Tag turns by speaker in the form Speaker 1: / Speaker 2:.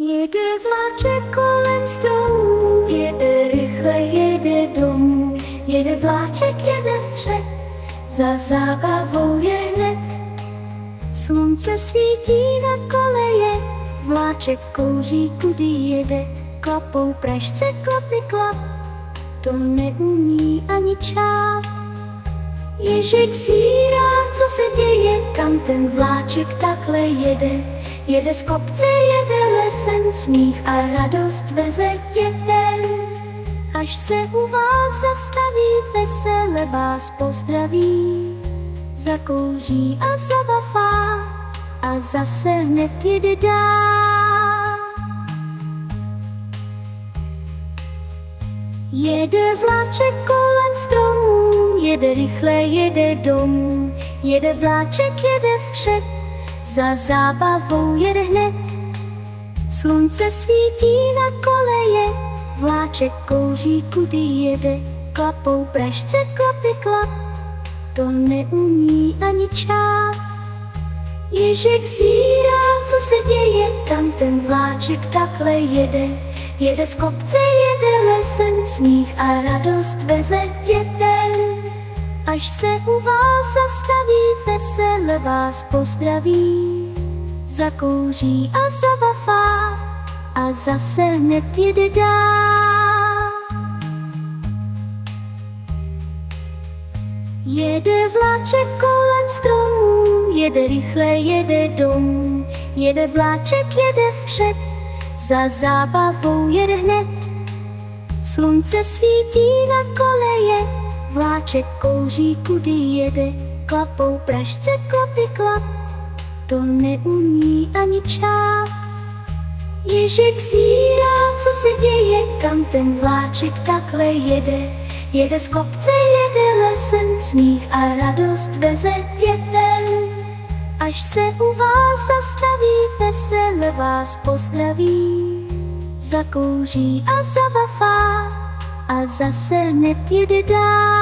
Speaker 1: Jede vláček kolem stromů, jede rychle, jede domů. Jede vláček, jede vpřed, za zábavou je hned. Slunce svítí na koleje, vláček kouří, kudy jede. Klapou pražce, klapy klap, to neumí ani čáp. Ježek zírá, co se děje, kam ten vláček takhle jede. Jede z kopce, jede lesem, smích a radost veze dětem. Až se u vás zastaví, vesele vás pozdraví. Zakouří a zabafá a zase hned jede dál. Jede vláček kolem stromů, jede rychle, jede domů. Jede vláček, jede vpřed, za zábavou jede hned. Slunce svítí na koleje, vláček kouří, kudy jede. Klapou pražce, klapy klap, to neumí ani čáp. Ježek zírá, co se děje, kam ten vláček takhle jede. Jede z kopce, jede lesem, smích a radost veze dětem. Až se u vás zastaví, vesele vás pozdraví. Zakouří a zabafá a zase hned jede dál. Jede vláček kolem stromů, jede rychle, jede domů. Jede vláček, jede vpřed, za zábavou jede hned. Slunce svítí na koleje, vláček kouří, kudy jede. Klapou pražce, klapy klap, to neumí ani čáp. Ježek zírá, co se děje, kam ten vláček takhle jede. Jede z kopce, jede lesem, smích a radost veze dětem. Až se u vás zastaví, vesele vás pozdraví. Zakouří a zabafá a zase hned jede dál.